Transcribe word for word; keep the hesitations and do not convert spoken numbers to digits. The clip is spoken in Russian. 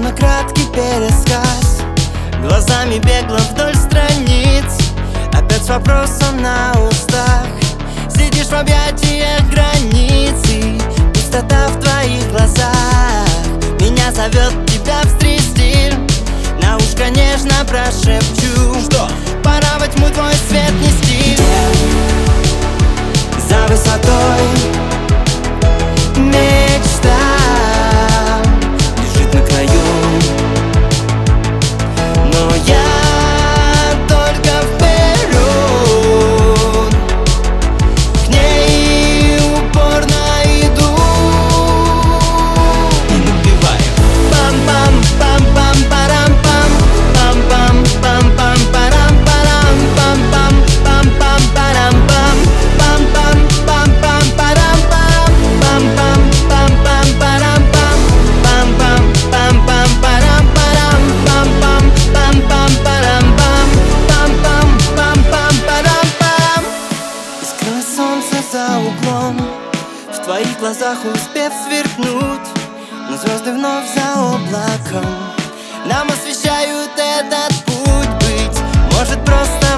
Самый краткий пересказ, глазами бегло вдоль страниц, опять с вопросом на устах. Сидишь в объятиях границы, пустота в твоих глазах. Меня зовет тебя встрясти, на ушко нежно прошепчу, что пора во тьму твой свет нести. За высотой мечта лежит на краю, но я только вперед, к ней упорно иду и напеваю. Пам-пам-пам-пам-парам-пам, пам-пам-пам-пам-парам-парам, пам-пам-пам-пам-парам-пам, пам-пам-пам-пам-парам-пам, пам-пам-пам-пам-парам-пам, пам-пам-пам-пам-парам-парам, пам-пам-пам-пам-парам-пам, пам-пам-пам-пам-парам-пам. И скрылось солнце за углом, в твоих глазах успев сверкнуть, но звезды вновь за облаком нам освещают этот путь. Быть может просто